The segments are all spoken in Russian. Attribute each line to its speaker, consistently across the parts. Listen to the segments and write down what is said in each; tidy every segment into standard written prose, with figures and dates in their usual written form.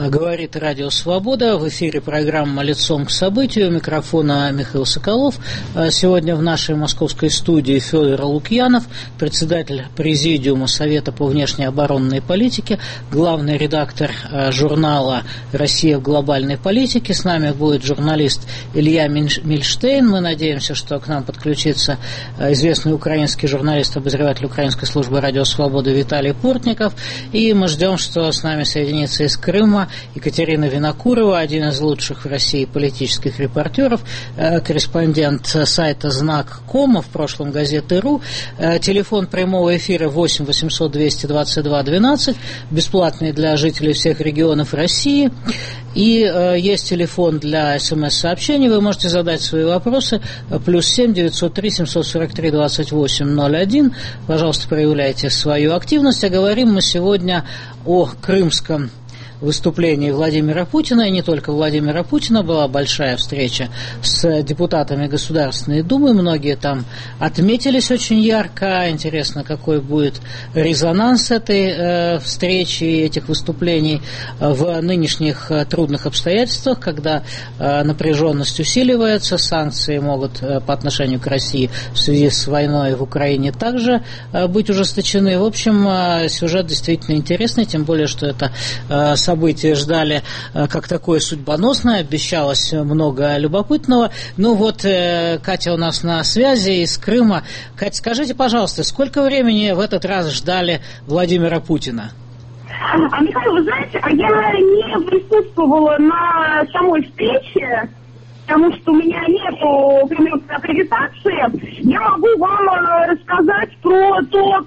Speaker 1: Говорит Радио Свобода. В эфире программа «Лицом к событию». У микрофона Михаил Соколов. Сегодня в нашей московской студии Федор Лукьянов, председатель Президиума Совета по внешнеоборонной политике, главный редактор журнала «Россия в глобальной политике». С нами будет журналист Илья Мильштейн. Мы надеемся, что к нам подключится известный украинский журналист, обозреватель украинской службы «Радио Свобода» Виталий Портников. И мы ждем, что с нами соединится из Крыма Екатерина Винокурова, один из лучших в России политических репортеров, корреспондент сайта «Знак.ком», в прошлом газеты.ру. Телефон прямого эфира 8 800 222 12, бесплатный для жителей всех регионов России. И есть телефон для СМС-сообщений, вы можете задать свои вопросы, +7 903 743 28 01. Пожалуйста, проявляйте свою активность. А говорим мы сегодня о крымском выступлении Владимира Путина, и не только Владимира Путина. Была большая встреча с депутатами Государственной Думы, многие там отметились очень ярко. Интересно, какой будет резонанс этой встречи и этих выступлений в нынешних трудных обстоятельствах, когда напряженность усиливается, санкции могут по отношению к России в связи с войной в Украине также быть ужесточены. В общем, сюжет действительно интересный, тем более, что это события ждали как такое судьбоносное, обещалось много любопытного. Ну вот, Катя у нас на связи из Крыма. Катя, скажите, пожалуйста, сколько времени в этот раз ждали Владимира Путина?
Speaker 2: Михаил, вы знаете, я не присутствовала на самой встрече, потому что у меня нету кремлевской аккредитации. Я могу вам рассказать про то,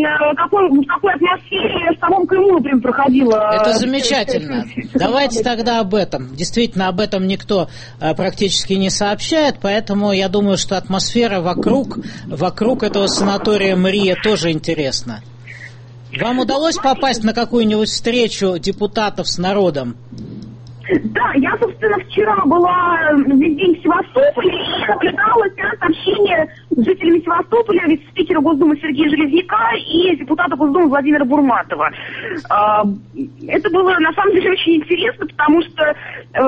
Speaker 2: в какой атмосфере в самом Крыму проходило.
Speaker 1: Это замечательно. Давайте тогда об этом. Действительно, об этом никто практически не сообщает, поэтому я думаю, что атмосфера вокруг этого санатория Мрия тоже интересна. Вам удалось попасть на какую-нибудь встречу депутатов с народом?
Speaker 2: Да, я, собственно, вчера была весь день в Севастополе и наблюдала сообщения с жителями Севастополя, вице-спикера Госдумы Сергея Железняка и депутата Госдумы Владимира Бурматова. Это было, на самом деле, очень интересно, потому что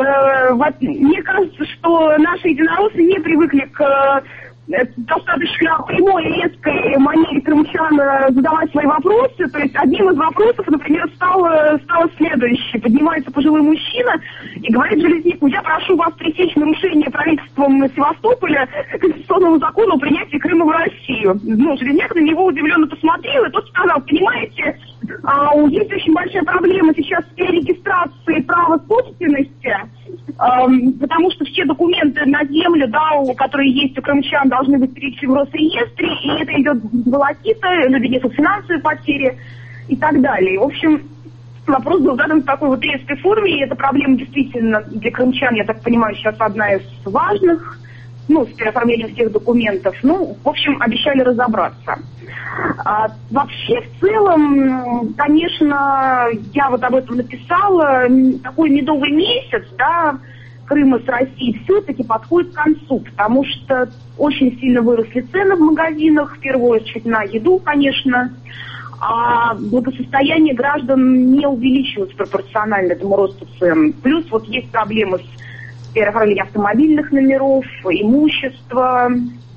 Speaker 2: мне кажется, что наши единороссы не привыкли к достаточно прямой и резкой манере крымчан задавать свои вопросы. То есть одним из вопросов, например, стало следующее. Поднимается пожилой мужчина и говорит Железняку: я прошу вас пресечь нарушение правительством Севастополя конституционного закона о принятии Крыма в Россию. Железняк на него удивленно посмотрел, и тот сказал: понимаете, есть очень большая проблема сейчас с перерегистрацией права собственности, потому что все документы на землю, которые есть у крымчан, должны быть перечислены в Росреестре, и это идет волокита, люди несут финансовые потери и так далее. В общем, вопрос был задан в такой вот резкой форме, и эта проблема действительно для крымчан, я так понимаю, сейчас одна из важных, с переоформлением всех документов. В общем, обещали разобраться. Вообще, в целом, конечно, я вот об этом написала, такой медовый месяц, Крыма с Россией все-таки подходит к концу, потому что очень сильно выросли цены в магазинах, в первую очередь на еду, конечно, а благосостояние граждан не увеличивается пропорционально этому росту цен. Плюс вот есть проблемы с переоформлением автомобильных номеров, имущества,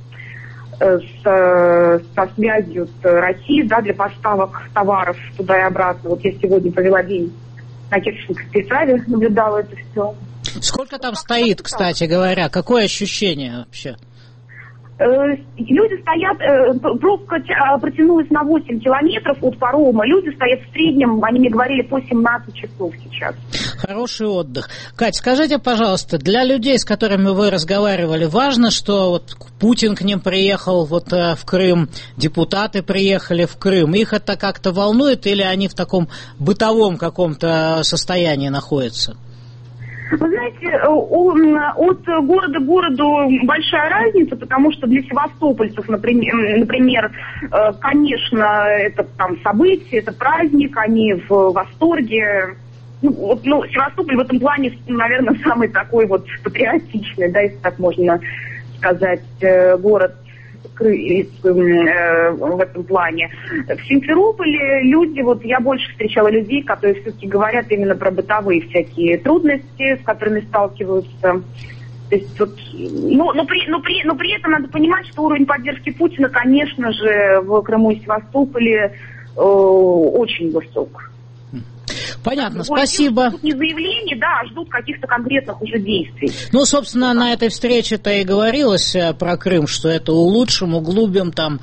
Speaker 2: со связью с Россией, для поставок товаров туда и обратно. Вот я сегодня провела день на Керченской переправе, наблюдала это все.
Speaker 1: Сколько там стоит, кстати говоря? Какое ощущение вообще?
Speaker 2: Люди стоят, пробка протянулась на 8 километров от парома. Люди стоят в среднем, они мне говорили, по 17 часов сейчас.
Speaker 1: Хороший отдых. Кать, скажите, пожалуйста, для людей, с которыми вы разговаривали, важно, что вот Путин к ним приехал в Крым, депутаты приехали в Крым. Их это как-то волнует или они в таком бытовом каком-то состоянии находятся?
Speaker 2: Вы знаете, от города к городу большая разница, потому что для севастопольцев, например, конечно, это там событие, это праздник, они в восторге. Севастополь в этом плане, наверное, самый такой вот патриотичный, если так можно сказать, город в этом плане. В Симферополе люди, вот я больше встречала людей, которые все-таки говорят именно про бытовые всякие трудности, с которыми сталкиваются. То есть вот, но при этом надо понимать, что уровень поддержки Путина, конечно же, в Крыму и Севастополе очень высок.
Speaker 1: Понятно, спасибо.
Speaker 2: Тут не заявления, да, ждут каких-то конкретных уже действий.
Speaker 1: Ну, собственно, на этой встрече-то и говорилось про Крым, что это улучшим, углубим, там,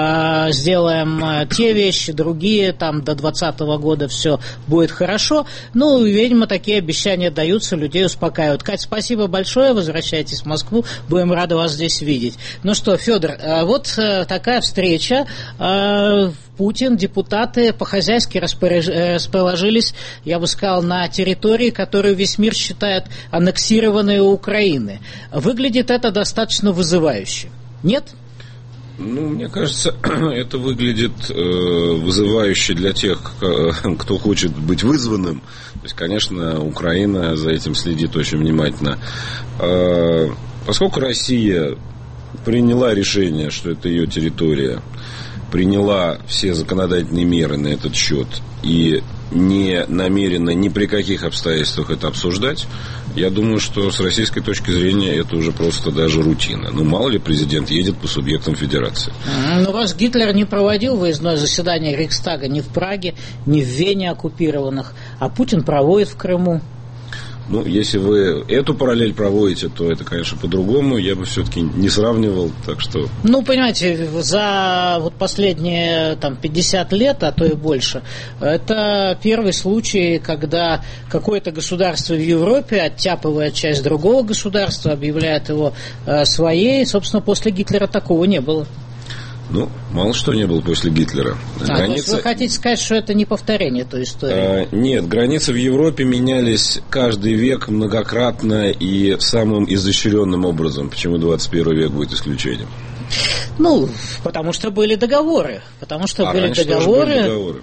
Speaker 1: сделаем те вещи, другие, там, до 2020 года все будет хорошо. Ну, видимо, такие обещания даются, людей успокаивают. Кать, спасибо большое, возвращайтесь в Москву, будем рады вас здесь видеть. Ну что, Федор, вот такая встреча. Путин, депутаты по-хозяйски расположились, я бы сказал, на территории, которую весь мир считает аннексированной у Украины. Выглядит это достаточно вызывающе. Нет?
Speaker 3: Ну, мне кажется, это выглядит вызывающе для тех, кто хочет быть вызванным. То есть, конечно, Украина за этим следит очень внимательно. Поскольку Россия приняла решение, что это ее территория, приняла все законодательные меры на этот счет и не намерена ни при каких обстоятельствах это обсуждать, я думаю, что с российской точки зрения это уже просто даже рутина. Ну, мало ли президент едет по субъектам федерации.
Speaker 1: Но вас Гитлер не проводил выездное заседание Рейхстага ни в Праге, ни в Вене оккупированных, а Путин проводит в Крыму.
Speaker 3: Ну, если вы эту параллель проводите, то это, конечно, по-другому. Я бы все-таки не сравнивал, так что...
Speaker 1: Ну, понимаете, за вот последние там, 50 лет, а то и больше, это первый случай, когда какое-то государство в Европе оттяпывает часть другого государства, объявляет его своей. Собственно, после Гитлера такого не было.
Speaker 3: Ну, мало что не было после Гитлера.
Speaker 1: То есть вы хотите сказать, что это не повторение той истории?
Speaker 3: Нет, границы в Европе менялись каждый век многократно и самым изощренным образом. Почему 21 век будет исключением?
Speaker 1: Ну, потому что были договоры. Были договоры.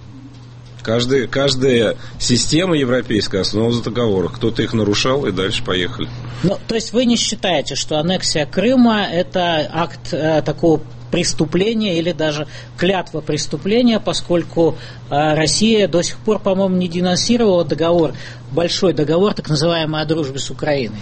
Speaker 3: Каждая система европейская основана на договорах. Кто-то их нарушал, и дальше поехали.
Speaker 1: Ну, то есть вы не считаете, что аннексия Крыма – это акт такого преступления или даже клятва преступления, поскольку Россия до сих пор, по-моему, не денонсировала договор, большой договор, так называемый, о дружбе с Украиной?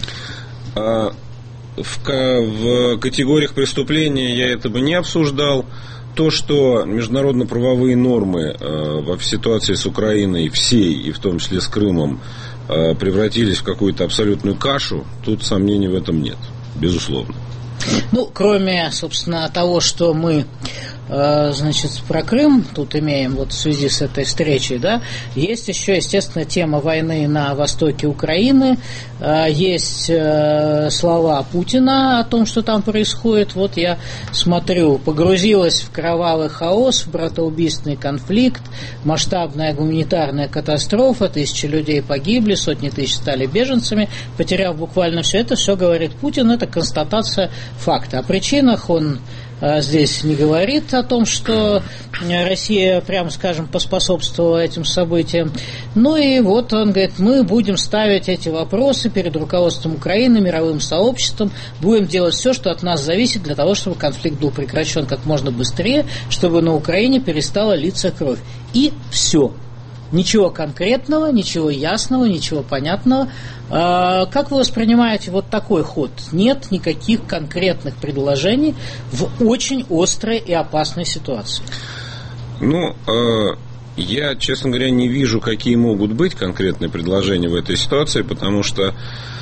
Speaker 3: В категориях преступления я это бы не обсуждал. То, что международно-правовые нормы в ситуации с Украиной всей, и в том числе с Крымом, превратились в какую-то абсолютную кашу, тут сомнений в этом нет, безусловно.
Speaker 1: Ну, кроме, собственно, того, что мы, значит, про Крым тут имеем вот в связи с этой встречей, да, есть еще, естественно, тема войны на востоке Украины, есть слова Путина о том, что там происходит. Вот я смотрю, погрузилась в кровавый хаос, в братоубийственный конфликт, масштабная гуманитарная катастрофа, тысячи людей погибли, сотни тысяч стали беженцами, потеряв буквально все это, все говорит Путин, это констатация факта. О причинах он здесь не говорит о том, что Россия, прямо скажем, поспособствовала этим событиям. Ну и вот он говорит, мы будем ставить эти вопросы перед руководством Украины, мировым сообществом, будем делать все, что от нас зависит, для того, чтобы конфликт был прекращен как можно быстрее, чтобы на Украине перестала литься кровь. И все. Ничего конкретного, ничего ясного, ничего понятного. Как вы воспринимаете вот такой ход? Нет никаких конкретных предложений в очень острой и опасной ситуации.
Speaker 3: Ну, я, честно говоря, не вижу, какие могут быть конкретные предложения в этой ситуации, потому что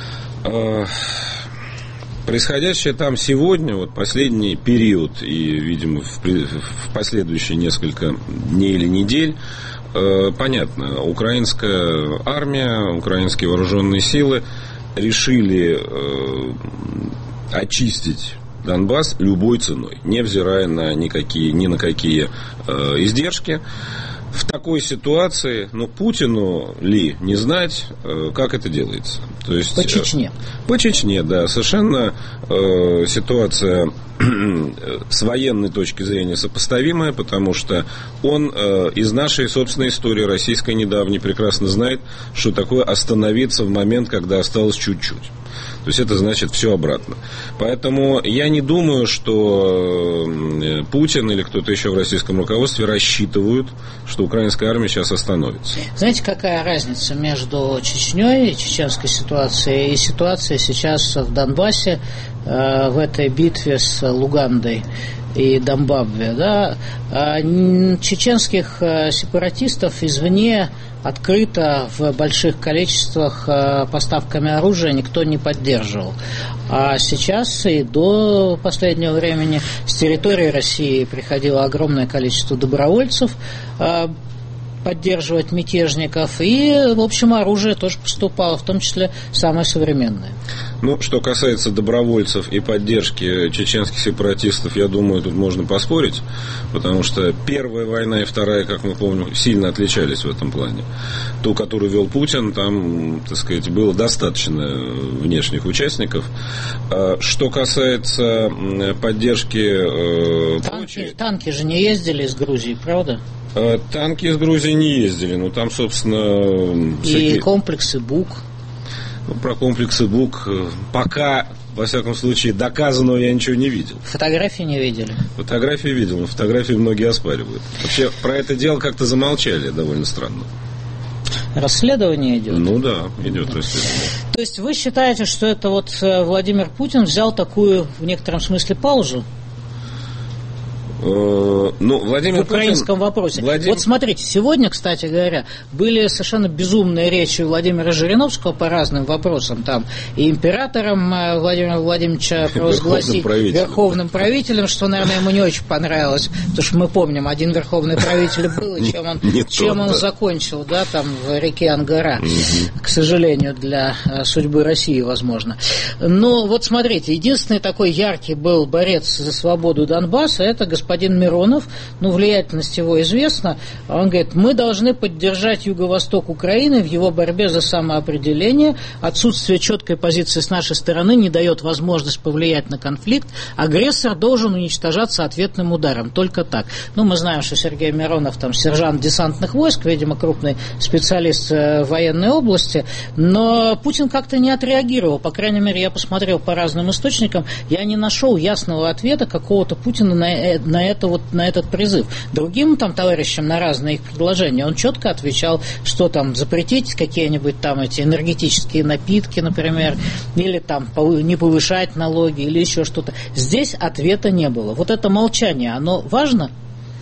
Speaker 3: происходящее там сегодня, вот последний период и, видимо, в последующие несколько дней или недель, понятно, украинская армия, украинские вооруженные силы решили очистить Донбасс любой ценой, невзирая ни на какие издержки. В такой ситуации, Путину ли не знать, как это делается. То есть,
Speaker 1: по Чечне.
Speaker 3: По Чечне, да. Совершенно ситуация с военной точки зрения сопоставимая, потому что он из нашей собственной истории российской недавней прекрасно знает, что такое остановиться в момент, когда осталось чуть-чуть. То есть это значит все обратно. Поэтому я не думаю, что Путин или кто-то еще в российском руководстве рассчитывают, что украинская армия сейчас остановится.
Speaker 1: Знаете, какая разница между Чечней и чеченской ситуацией и ситуацией сейчас в Донбассе, в этой битве с Лугандой и Домбабве? Да? Чеченских сепаратистов извне открыто в больших количествах поставками оружия никто не поддерживал. А сейчас и до последнего времени с территории России приходило огромное количество добровольцев поддерживать мятежников, и, в общем, оружие тоже поступало, в том числе самое современное.
Speaker 3: Ну, что касается добровольцев и поддержки чеченских сепаратистов, я думаю, тут можно поспорить, потому что первая война и вторая, как мы помним, сильно отличались в этом плане. Ту, которую вел Путин, там, так сказать, было достаточно внешних участников. Что касается поддержки...
Speaker 1: Танки же не ездили из Грузии, правда?
Speaker 3: Танки из Грузии не ездили, но там, собственно...
Speaker 1: И комплексы БУК.
Speaker 3: Ну, про комплексы БУК пока, во всяком случае, доказанного я ничего не видел.
Speaker 1: Фотографии не видели?
Speaker 3: Фотографии видел, но фотографии многие оспаривают. Вообще, про это дело как-то замолчали, довольно странно.
Speaker 1: Расследование идет?
Speaker 3: Ну да, идет расследование.
Speaker 1: То есть вы считаете, что это вот Владимир Путин взял такую, в некотором смысле, паузу?
Speaker 3: Ну, Владимир
Speaker 1: в украинском вопросе. Вот смотрите, сегодня, кстати говоря, были совершенно безумные речи Владимира Жириновского по разным вопросам. Там и императором Владимира Владимировича провозгласить верховным правителем, что, наверное, ему не очень понравилось, потому что мы помним, один верховный правитель был, и чем он закончил, да, там в реке Ангара, к сожалению, для судьбы России, возможно. Но вот смотрите, единственный такой яркий был борец за свободу Донбасса, это господин Миронов, ну, влиятельность его известна, он говорит, мы должны поддержать юго-восток Украины в его борьбе за самоопределение, отсутствие четкой позиции с нашей стороны не дает возможность повлиять на конфликт, агрессор должен уничтожаться ответным ударом, только так. Ну, мы знаем, что Сергей Миронов, там, сержант десантных войск, видимо, крупный специалист в военной области, но Путин как-то не отреагировал, по крайней мере, я посмотрел по разным источникам, я не нашел ясного ответа какого-то Путина на этот призыв. Другим там товарищам на разные их предложения он четко отвечал, что там запретить какие-нибудь там эти энергетические напитки, например, или там не повышать налоги, или еще что-то. Здесь ответа не было. Вот это молчание, оно важно?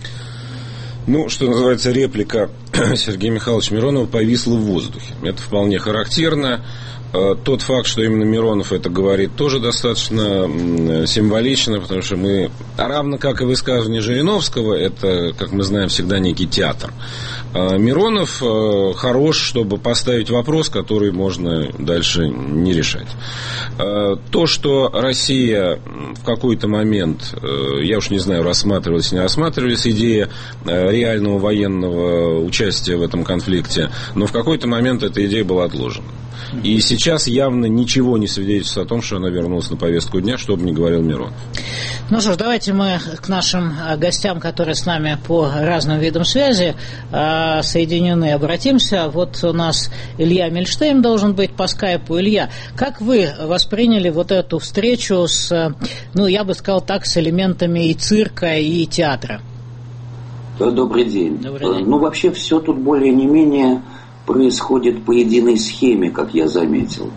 Speaker 3: Ну, что называется, реплика Сергея Михайловича Миронова повисла в воздухе. Это вполне характерно. Тот факт, что именно Миронов это говорит, тоже достаточно символично, потому что мы, равно как и высказывание Жириновского, это, как мы знаем, всегда некий театр. Миронов хорош, чтобы поставить вопрос, который можно дальше не решать. То, что Россия в какой-то момент, я уж не знаю, рассматривалась, не рассматривалась идея реального военного участия в этом конфликте, но в какой-то момент эта идея была отложена. И сейчас явно ничего не свидетельствует о том, что она вернулась на повестку дня, что бы ни говорил Миронов.
Speaker 1: Ну что ж, давайте мы к нашим гостям, которые с нами по разным видам связи соединены, обратимся. Вот у нас Илья Мильштейн должен быть по скайпу. Илья, как вы восприняли вот эту встречу с, ну, я бы сказал так, с элементами и цирка, и театра?
Speaker 4: Добрый день.
Speaker 1: Добрый день.
Speaker 4: Ну, вообще все тут более не менее происходит по единой схеме, как я заметил.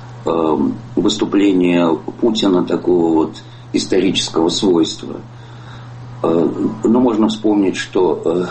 Speaker 4: Выступление Путина такого вот исторического свойства. Но можно вспомнить, что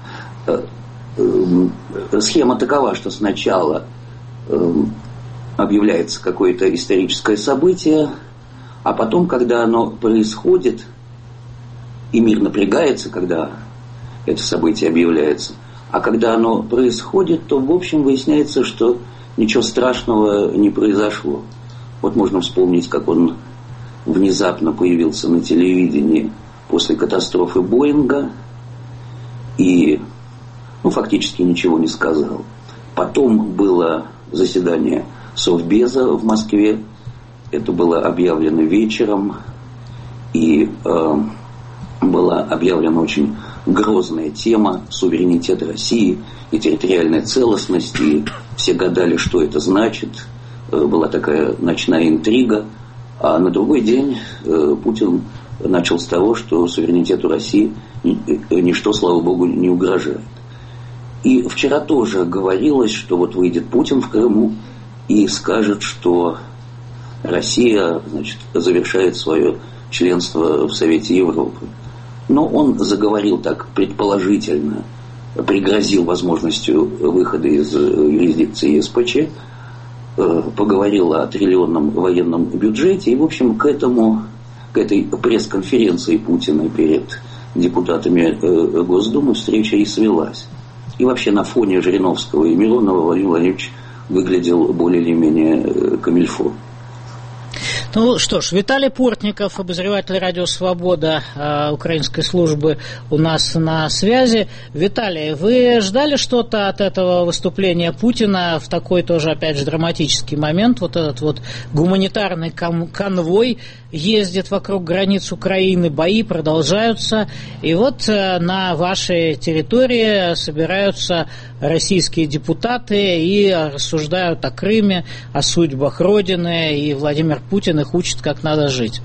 Speaker 4: схема такова, что сначала объявляется какое-то историческое событие, а потом, когда оно происходит, и мир напрягается, когда это событие объявляется, а когда оно происходит, то, в общем, выясняется, что ничего страшного не произошло. Вот можно вспомнить, как он внезапно появился на телевидении после катастрофы Боинга и, ну, фактически ничего не сказал. Потом было заседание Совбеза в Москве. Это было объявлено вечером, и была объявлена очень грозная тема суверенитет России и территориальная целостность, и все гадали, что это значит. была такая ночная интрига. А на другой день Путин начал с того, что суверенитету России ничто, слава богу, не угрожает. И вчера тоже говорилось, что вот выйдет Путин в Крыму и скажет, что Россия, значит, завершает свое членство в Совете Европы. Но он заговорил так предположительно, пригрозил возможностью выхода из юрисдикции ЕСПЧ, поговорил о триллионном военном бюджете, и, в общем, к этой пресс-конференции Путина перед депутатами Госдумы встреча и свелась. И вообще на фоне Жириновского и Миронова Владимир Владимирович выглядел более или менее камильфо.
Speaker 1: Ну что ж, Виталий Портников, обозреватель «Радио Свобода» украинской службы, у нас на связи. Виталий, вы ждали что-то от этого выступления Путина в такой тоже, опять же, драматический момент? Вот этот вот гуманитарный конвой ездит вокруг границ Украины, бои продолжаются, и вот на вашей территории собираются российские депутаты и рассуждают о Крыме, о судьбах Родины, и Владимир Путин их учит, как надо жить.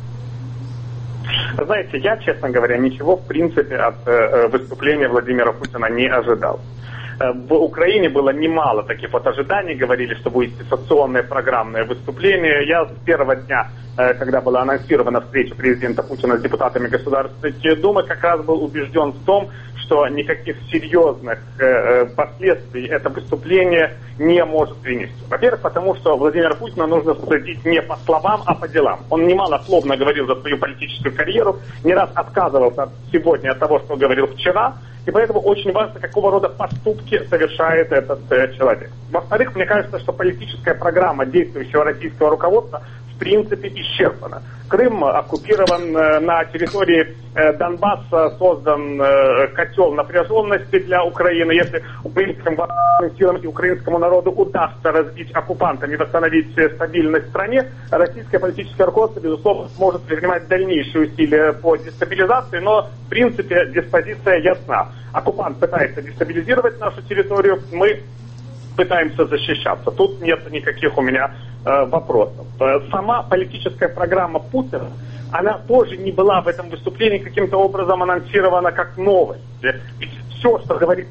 Speaker 5: Знаете, я, честно говоря, ничего, в принципе, от выступления Владимира Путина не ожидал. В Украине было немало таких вот ожиданий, говорили, что будет сенсационное программное выступление. Я с первого дня, когда была анонсирована встреча президента Путина с депутатами Государственной Думы, как раз был убежден в том, что никаких серьезных последствий это выступление не может принести. Во-первых, потому что Владимира Путина нужно судить не по словам, а по делам. Он немалословно говорил за свою политическую карьеру, не раз отказывался сегодня от того, что говорил вчера, и поэтому очень важно, какого рода поступки совершает этот человек. Во-вторых, мне кажется, что политическая программа действующего российского руководства в принципе исчерпана. Крым оккупирован, на территории Донбасса создан котел напряженности для Украины. Если украинским вооруженным силам и украинскому народу удастся разбить оккупантам и восстановить стабильность в стране, российское политическое руководство, безусловно, сможет предпринимать дальнейшие усилия по дестабилизации, но в принципе диспозиция ясна. Оккупант пытается дестабилизировать нашу территорию, мы пытаемся защищаться. Тут нет никаких у меня вопросов. Сама политическая программа Путина, она тоже не была в этом выступлении каким-то образом анонсирована как новость. Ведь все, что говорит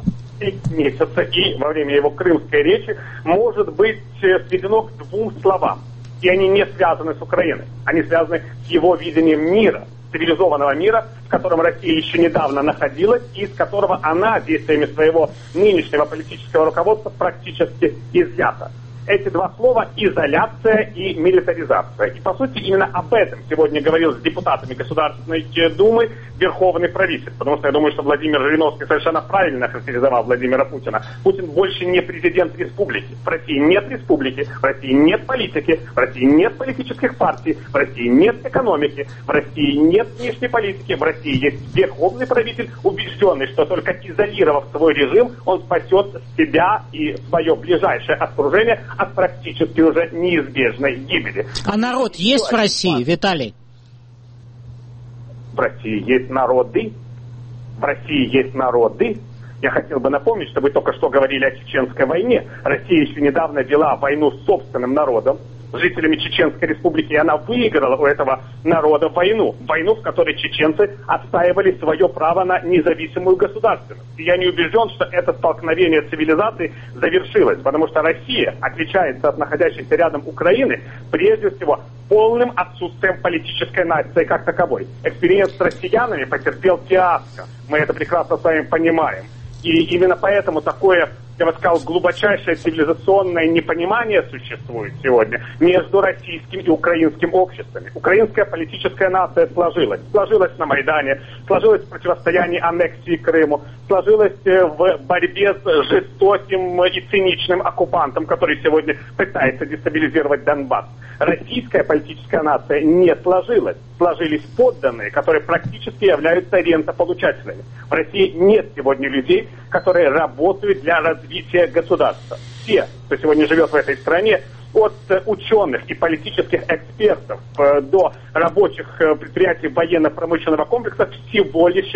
Speaker 5: месяца и во время его крымской речи, может быть сведено к двум словам. И они не связаны с Украиной. Они связаны с его видением мира, цивилизованного мира, в котором Россия еще недавно находилась, и из которого она действиями своего нынешнего политического руководства практически изъята. Эти два слова – изоляция и милитаризация. И, по сути, именно об этом сегодня говорил с депутатами Государственной Думы верховный правитель. Потому что я думаю, что Владимир Жириновский совершенно правильно характеризовал Владимира Путина. Путин больше не президент республики. В России нет республики, в России нет политики, в России нет политических партий, в России нет экономики, в России нет внешней политики, в России есть верховный правитель, убежденный, что только изолировав свой режим, он спасет себя и свое ближайшее окружение от практически уже неизбежной гибели.
Speaker 1: А народ есть в России, Виталий?
Speaker 5: В России есть народы. В России есть народы. Я хотел бы напомнить, что вы только что говорили о Чеченской войне. Россия еще недавно вела войну с собственным народом, с жителями Чеченской республики, и она выиграла у этого народа войну. Войну, в которой чеченцы отстаивали свое право на независимую государственность. И я не убежден, что это столкновение цивилизаций завершилось, потому что Россия отличается от находящейся рядом Украины прежде всего полным отсутствием политической нации как таковой. Эксперимент с россиянами потерпел фиаско. Мы это прекрасно с вами понимаем. И именно поэтому такое, я бы сказал, глубочайшее цивилизационное непонимание существует сегодня между российским и украинским обществами. Украинская политическая нация сложилась. Сложилась на Майдане, сложилась в противостоянии аннексии Крыму, сложилась в борьбе с жестоким и циничным оккупантом, который сегодня пытается дестабилизировать Донбасс. Российская политическая нация не сложилась. Сложились подданные, которые практически являются рентополучателями. В России нет сегодня людей, которые работают для развития государства. Все, кто сегодня живет в этой стране, от ученых и политических экспертов до рабочих предприятий военно-промышленного комплекса, всего лишь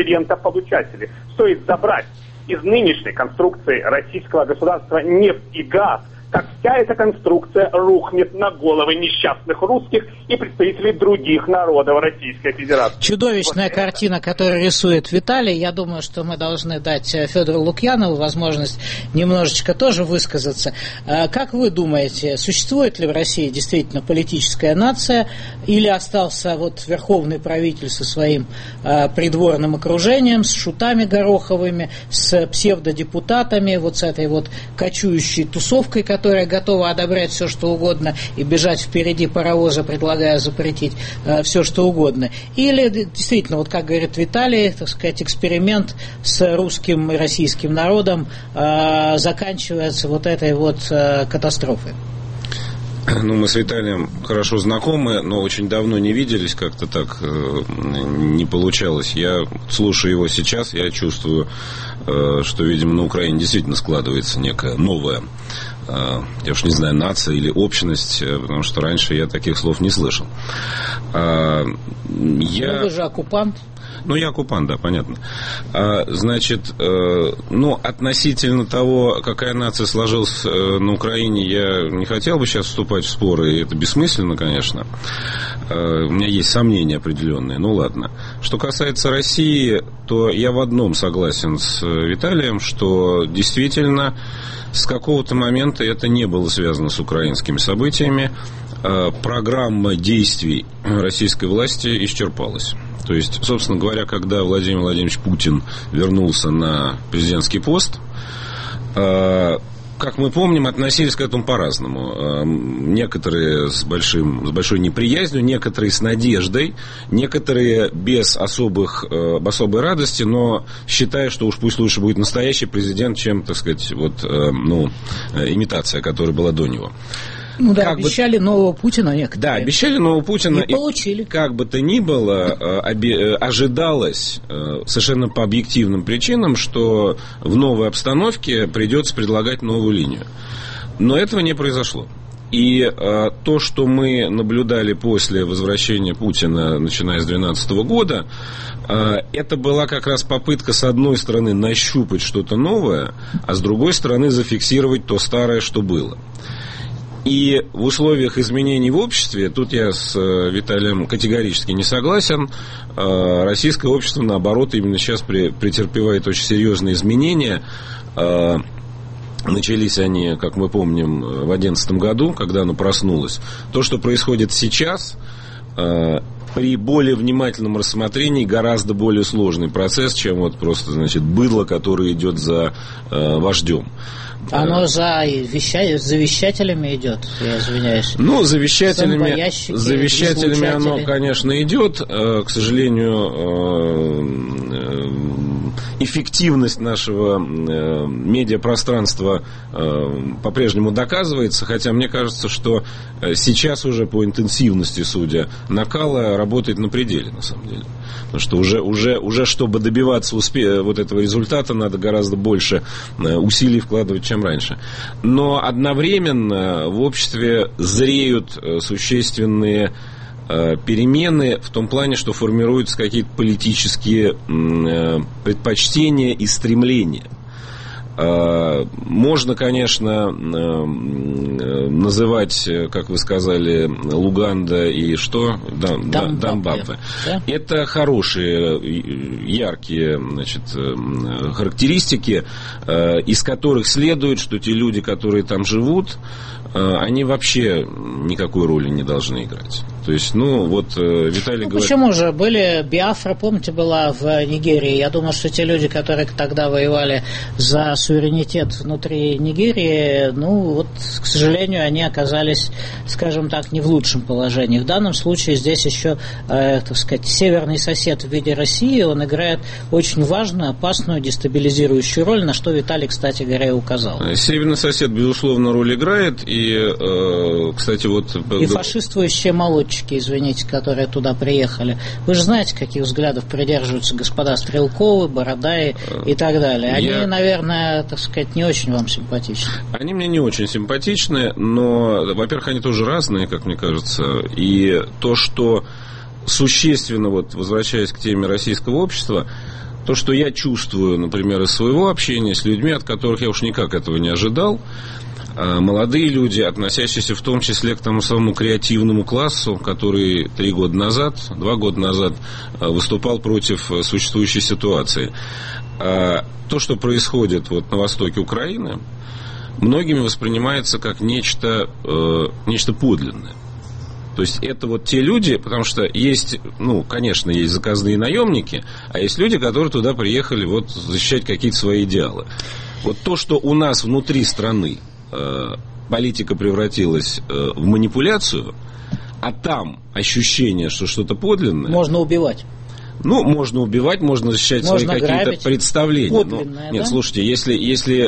Speaker 5: рентополучатели. Стоит забрать из нынешней конструкции российского государства нефть и газ, как вся эта конструкция рухнет на головы несчастных русских и представителей других народов Российской Федерации.
Speaker 1: Чудовищная картина, которую рисует Виталий. Я думаю, что мы должны дать Федору Лукьянову возможность немножечко тоже высказаться. Как вы думаете, существует ли в России действительно политическая нация, или остался вот верховный правитель со своим придворным окружением, с шутами гороховыми, с псевдодепутатами, вот с этой вот кочующей тусовкой, которая готова одобрять все, что угодно, и бежать впереди паровоза, предлагая запретить все, что угодно? Или действительно, вот как говорит Виталий, так сказать, эксперимент с русским и российским народом заканчивается вот этой вот катастрофой?
Speaker 3: Ну, мы с Виталием хорошо знакомы, но очень давно не виделись, как-то так не получалось. Я слушаю его сейчас, я чувствую, что, видимо, на Украине действительно складывается некая новая, я уж не знаю, нация или общность, потому что раньше я таких слов не слышал.
Speaker 1: Вы же оккупант.
Speaker 3: Ну, я оккупант, да, понятно. Значит, ну, относительно того, какая нация сложилась на Украине, я не хотел бы сейчас вступать в споры, и это бессмысленно, конечно. У меня есть сомнения определенные, ну, ладно. Что касается России, то я в одном согласен с Виталием, что действительно с какого-то момента это не было связано с украинскими событиями. Программа действий российской власти исчерпалась. То есть, собственно говоря, когда Владимир Владимирович Путин вернулся на президентский пост, как мы помним, относились к этому по-разному. Некоторые с большой неприязнью, некоторые с надеждой, некоторые без особой радости, но считая, что уж пусть лучше будет настоящий президент, чем, так сказать, вот, имитация, которая была до него.
Speaker 1: Ну да, обещали нового Путина некоторые.
Speaker 3: Да, обещали нового Путина.
Speaker 1: И получили.
Speaker 3: Как бы то ни было, ожидалось совершенно по объективным причинам, что в новой обстановке придется предлагать новую линию. Но этого не произошло. И то, что мы наблюдали после возвращения Путина, начиная с 2012 года, это была как раз попытка, с одной стороны, нащупать что-то новое, а с другой стороны, зафиксировать то старое, что было. И в условиях изменений в обществе, тут я с Виталием категорически не согласен, российское общество, наоборот, именно сейчас претерпевает очень серьезные изменения. Начались они, как мы помним, в 2011 году, когда оно проснулось. То, что происходит сейчас, при более внимательном рассмотрении гораздо более сложный процесс, чем вот просто, значит, быдло, которое идет за вождем.
Speaker 1: Оно за вещателями идет, я извиняюсь.
Speaker 3: Ну, за вещателями оно, конечно, идет. К сожалению, эффективность нашего медиапространства по-прежнему доказывается, хотя мне кажется, что сейчас уже по интенсивности, судя, накала работает на пределе, на самом деле. Потому что уже чтобы добиваться вот этого результата, надо гораздо больше усилий вкладывать, чем раньше. Но одновременно в обществе зреют существенные перемены в том плане, что формируются какие-то политические предпочтения и стремления. Можно, конечно, называть, как вы сказали, Луганда и что? Дамбапе. Да? Это хорошие, яркие, значит, характеристики, из которых следует, что те люди, которые там живут, они вообще никакой роли не должны играть. То есть, ну, вот Виталий говорит...
Speaker 1: Почему же? Были Биафра, помните, была в Нигерии. Я думаю, что те люди, которые тогда воевали за суверенитет внутри Нигерии, ну, вот, к сожалению, они оказались, скажем так, не в лучшем положении. В данном случае здесь еще, так сказать, северный сосед в виде России, он играет очень важную, опасную, дестабилизирующую роль, на что Виталий, кстати говоря, и указал.
Speaker 3: Северный сосед, безусловно, роль играет, и, кстати, вот...
Speaker 1: И фашистующие молодчики, извините, которые туда приехали. Вы же знаете, каких взглядов придерживаются господа Стрелковы, Бородаи и так далее. Они, наверное, так сказать, не очень вам симпатичны.
Speaker 3: Они мне не очень симпатичны, но, во-первых, они тоже разные, как мне кажется. И то, что существенно, вот, возвращаясь к теме российского общества, то, что я чувствую, например, из своего общения с людьми, от которых я уж никак этого не ожидал, молодые люди, относящиеся в том числе к тому самому креативному классу, который 2 года назад выступал против существующей ситуации. То, что происходит вот на востоке Украины, многими воспринимается как нечто подлинное. То есть это вот те люди, потому что есть, конечно, есть заказные наемники, а есть люди, которые туда приехали вот защищать какие-то свои идеалы. Вот то, что у нас внутри страны политика превратилась в манипуляцию, а там ощущение, что что-то подлинное.
Speaker 1: Можно убивать.
Speaker 3: Можно убивать, можно защищать свои какие-то представления. Нет, слушайте, если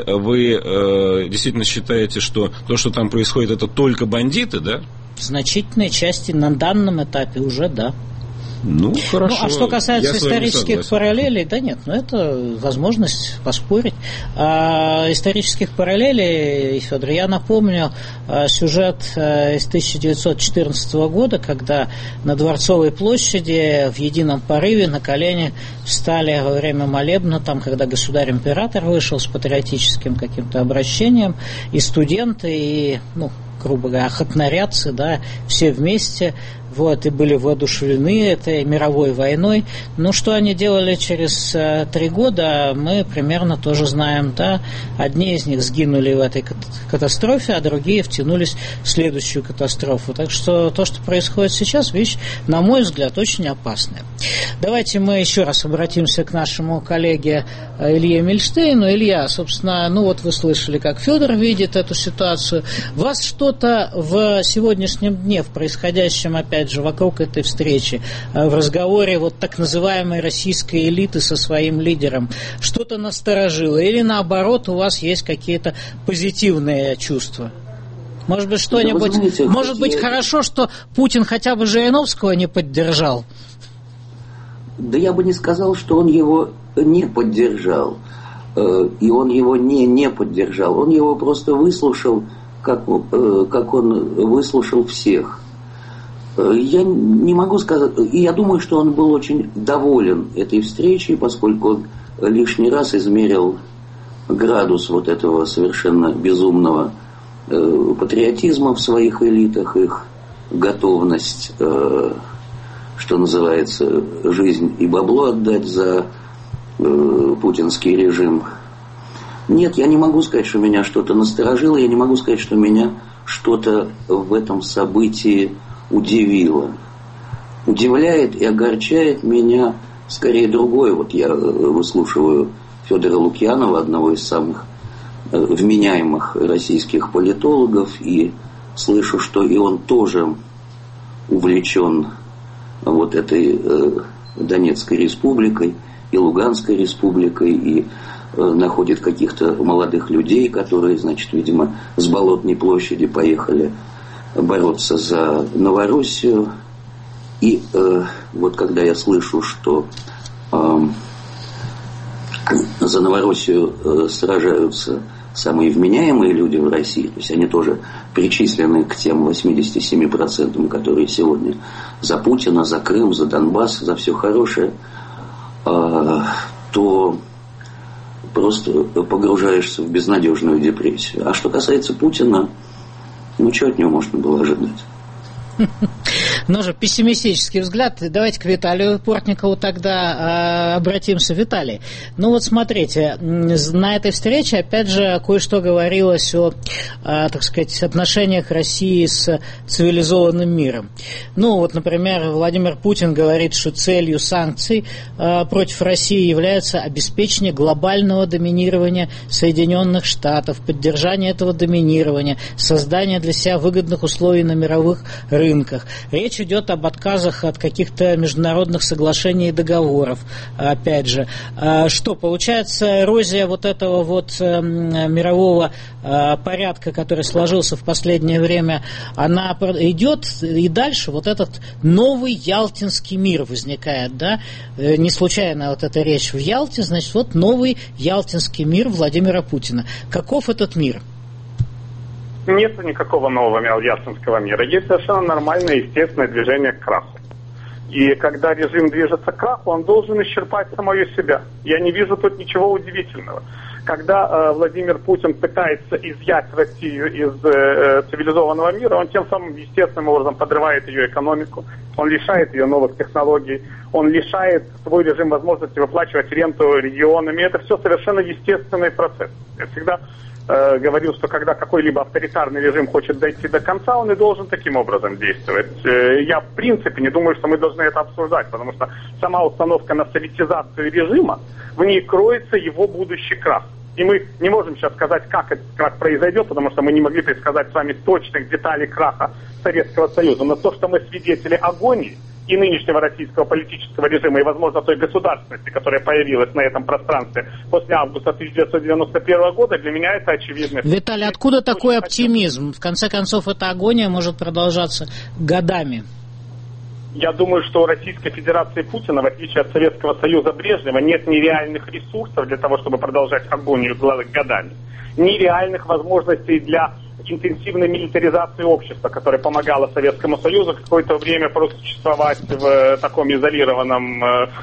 Speaker 3: вы действительно считаете, что то, что там происходит, это только бандиты, да?
Speaker 1: В значительной части на данном этапе уже да.
Speaker 3: Хорошо.
Speaker 1: А что касается исторических параллелей, да нет, это возможность поспорить. Исторических параллелей, Федор, я напомню сюжет из 1914 года, когда на Дворцовой площади в едином порыве на колени встали во время молебна, когда государь-император вышел с патриотическим каким-то обращением, и студенты, и, грубо говоря, охотнорядцы, да, все вместе, и были воодушевлены этой мировой войной. Что они делали через 3 года, мы примерно тоже знаем, да. Одни из них сгинули в этой катастрофе, а другие втянулись в следующую катастрофу. Так что то, что происходит сейчас, вещь, на мой взгляд, очень опасная. Давайте мы еще раз обратимся к нашему коллеге Илье Мильштейну. Илья, собственно, вы слышали, как Федор видит эту ситуацию. Вас что-то в сегодняшнем дне, в происходящем, опять же, вокруг этой встречи, в разговоре так называемой российской элиты со своим лидером, что-то насторожило? Или наоборот, у вас есть какие-то позитивные чувства? Может быть, что-нибудь... Может быть, хорошо, что Путин хотя бы Жириновского не поддержал?
Speaker 4: Да я бы не сказал, что он его не поддержал. И он его не поддержал. Он его просто выслушал, как он выслушал всех. Я не могу сказать, и я думаю, что он был очень доволен этой встречей, поскольку он лишний раз измерил градус этого совершенно безумного патриотизма в своих элитах, их готовность, что называется, жизнь и бабло отдать за путинский режим. Нет, я не могу сказать, что меня что-то насторожило, я не могу сказать, что меня что-то в этом событии удивило. Удивляет и огорчает меня скорее другое. Я выслушиваю Федора Лукьянова, одного из самых вменяемых российских политологов, и слышу, что и он тоже увлечен этой Донецкой республикой и Луганской республикой, и находит каких-то молодых людей, которые, видимо, с Болотной площади поехали бороться за Новороссию. И когда я слышу, что за Новороссию сражаются самые вменяемые люди в России, то есть они тоже причислены к тем 87%, которые сегодня за Путина, за Крым, за Донбасс, за все хорошее, то просто погружаешься в безнадежную депрессию. А что касается Путина, чего от него можно было ожидать?
Speaker 1: Пессимистический взгляд. Давайте к Виталию Портникову тогда обратимся. Виталий, смотрите, на этой встрече, опять же, кое-что говорилось о, отношениях России с цивилизованным миром. Например, Владимир Путин говорит, что целью санкций против России является обеспечение глобального доминирования Соединенных Штатов, поддержание этого доминирования, создание для себя выгодных условий на мировых рынках. Речь идет об отказах от каких-то международных соглашений и договоров. Опять же, что получается, эрозия этого мирового порядка, который сложился в последнее время, она идет, и дальше этот новый Ялтинский мир возникает, да? Не случайно эта речь в Ялте, значит, новый Ялтинский мир Владимира Путина. Каков этот мир?
Speaker 5: Нет никакого нового ялтинского мира. Есть совершенно нормальное, естественное движение к краху. И когда режим движется к краху, он должен исчерпать самого себя. Я не вижу тут ничего удивительного. Когда Владимир Путин пытается изъять Россию из цивилизованного мира, он тем самым естественным образом подрывает ее экономику, он лишает ее новых технологий, он лишает свой режим возможности выплачивать ренту регионами. Это все совершенно естественный процесс. Я всегда говорил, что когда какой-либо авторитарный режим хочет дойти до конца, он и должен таким образом действовать. Я в принципе не думаю, что мы должны это обсуждать, потому что сама установка на советизацию режима, в ней кроется его будущий крах. И мы не можем сейчас сказать, как этот крах произойдет, потому что мы не могли предсказать с вами точных деталей краха Советского Союза. Но то, что мы свидетели агонии и нынешнего российского политического режима, и, возможно, той государственности, которая появилась на этом пространстве после августа 1991 года, для меня это очевидно.
Speaker 1: Виталий, откуда такой оптимизм? В конце концов, эта агония может продолжаться годами.
Speaker 5: Я думаю, что у Российской Федерации Путина, в отличие от Советского Союза Брежнева, нет ни реальных ресурсов для того, чтобы продолжать агонию годами, ни реальных возможностей для интенсивной милитаризации общества, которая помогала Советскому Союзу какое-то время просуществовать в таком изолированном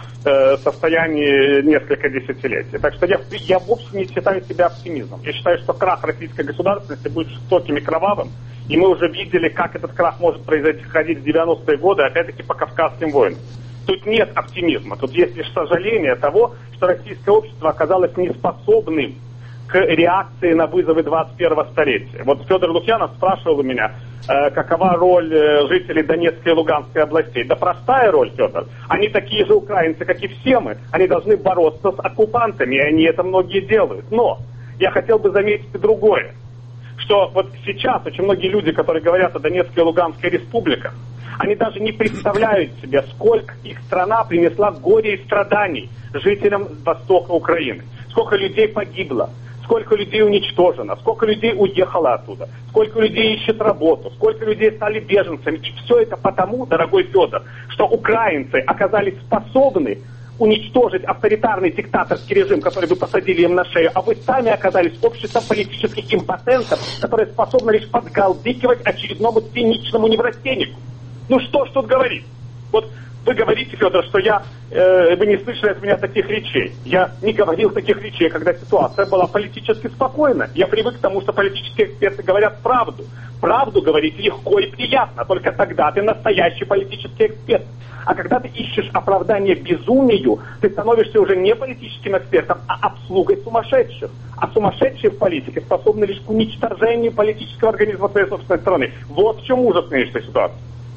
Speaker 5: состоянии несколько десятилетий. Так что я вовсе не считаю себя оптимизмом. Я считаю, что крах российской государственности будет жестоким и кровавым, и мы уже видели, как этот крах может происходить в 90-е годы, опять-таки по Кавказским войнам. Тут нет оптимизма, тут есть лишь сожаление того, что российское общество оказалось неспособным к реакции на вызовы 21-го столетия. Вот Федор Лукьянов спрашивал у меня, какова роль жителей Донецкой и Луганской областей. Да простая роль, Федор. Они такие же украинцы, как и все мы. Они должны бороться с оккупантами, и они это многие делают. Но я хотел бы заметить и другое, что вот сейчас очень многие люди, которые говорят о Донецкой и Луганской республиках, они даже не представляют себе, сколько их страна принесла горя и страданий жителям востока Украины. Сколько людей погибло, сколько людей уничтожено, сколько людей уехало оттуда, сколько людей ищет работу, сколько людей стали беженцами. И все это потому, дорогой Федор, что украинцы оказались способны уничтожить авторитарный диктаторский режим, который вы посадили им на шею, а вы сами оказались обществом политических импотентов, которое способно лишь подгалдыкивать очередному циничному неврастеннику. Ну что ж тут говорить? Вот вы говорите, Федор, что вы не слышали от меня таких речей. Я не говорил таких речей, когда ситуация была политически спокойна. Я привык к тому, что политические эксперты говорят правду. Правду говорить легко и приятно, только тогда ты настоящий политический эксперт. А когда ты ищешь оправдание безумию, ты становишься уже не политическим экспертом, а обслугой сумасшедших. А сумасшедшие в политике способны лишь к уничтожению политического организма своей собственной страны. Вот в чем ужас нынешней ситуации.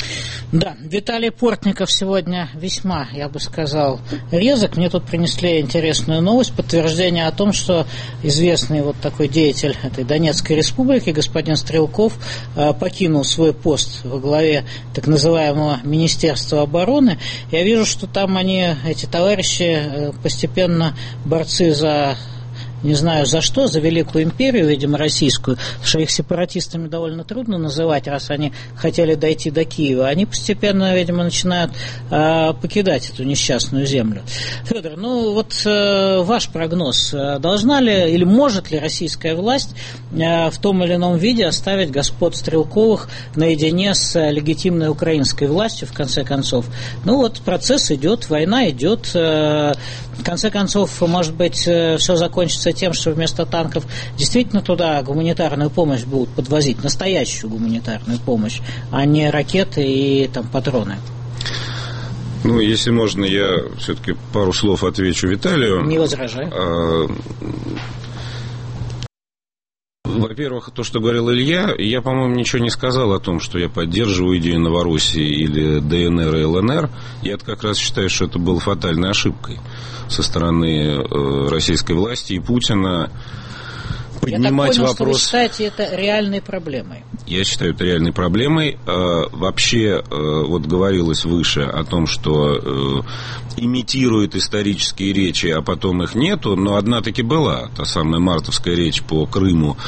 Speaker 1: Да, Виталий Портников сегодня весьма, я бы сказал, резок. Мне тут принесли интересную новость, подтверждение о том, что известный вот такой деятель этой Донецкой республики, господин Стрелков, покинул свой пост во главе так называемого Министерства обороны. Я вижу, что там эти товарищи, постепенно борцы за... не знаю за что, за Великую империю, видимо, российскую, что их сепаратистами довольно трудно называть, раз они хотели дойти до Киева. Они постепенно, видимо, начинают покидать эту несчастную землю. Федор, ваш прогноз. Должна ли или может ли российская власть в том или ином виде оставить господ Стрелковых наедине с легитимной украинской властью, в конце концов? Процесс идет, война идет. В конце концов, может быть, все закончится тем, что вместо танков действительно туда гуманитарную помощь будут подвозить, настоящую гуманитарную помощь, а не ракеты и патроны.
Speaker 3: Если можно, я все-таки пару слов отвечу Виталию.
Speaker 1: Не возражаю.
Speaker 3: Во-первых, то, что говорил Илья, я, по-моему, ничего не сказал о том, что я поддерживаю идею Новороссии или ДНР и ЛНР. Я как раз считаю, что это было фатальной ошибкой со стороны российской власти и Путина. Поднимать
Speaker 1: я так понял,
Speaker 3: вопрос...
Speaker 1: что вы считаете это реальной проблемой.
Speaker 3: Я считаю это реальной проблемой. Вообще, говорилось выше о том, что имитируют исторические речи, а потом их нету, но одна таки была, та самая мартовская речь по Крыму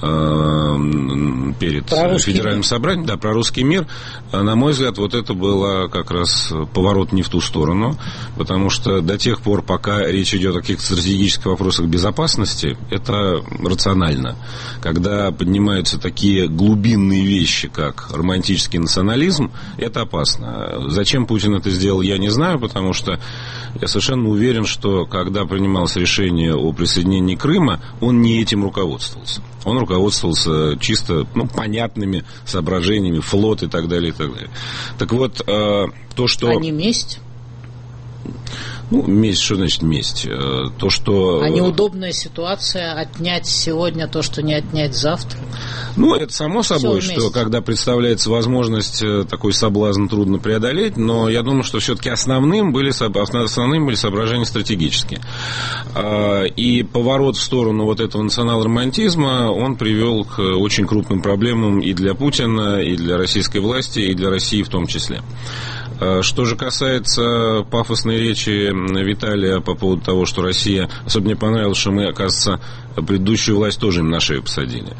Speaker 3: перед Федеральным собранием, да, про русский мир. На мой взгляд, это было как раз поворот не в ту сторону, потому что до тех пор, пока речь идет о каких-то стратегических вопросах безопасности, это эмоционально. Когда поднимаются такие глубинные вещи, как романтический национализм, это опасно. Зачем Путин это сделал, я не знаю, потому что я совершенно уверен, что когда принималось решение о присоединении Крыма, он не этим руководствовался. Он руководствовался чисто понятными соображениями, флот и так далее, и так далее. Так вот, то, что...
Speaker 1: А не месть?
Speaker 3: Месть, что значит месть? То, что...
Speaker 1: А неудобная ситуация отнять сегодня то, что не отнять завтра?
Speaker 3: Это само собой, что когда представляется возможность, такой соблазн трудно преодолеть, но я думаю, что все-таки основным были соображения стратегические. И поворот в сторону вот этого национал-романтизма, он привел к очень крупным проблемам и для Путина, и для российской власти, и для России в том числе. Что же касается пафосной речи Виталия по поводу того, что Россия... Особенно мне понравилось, что мы, оказывается, предыдущую власть тоже им на шею посадили.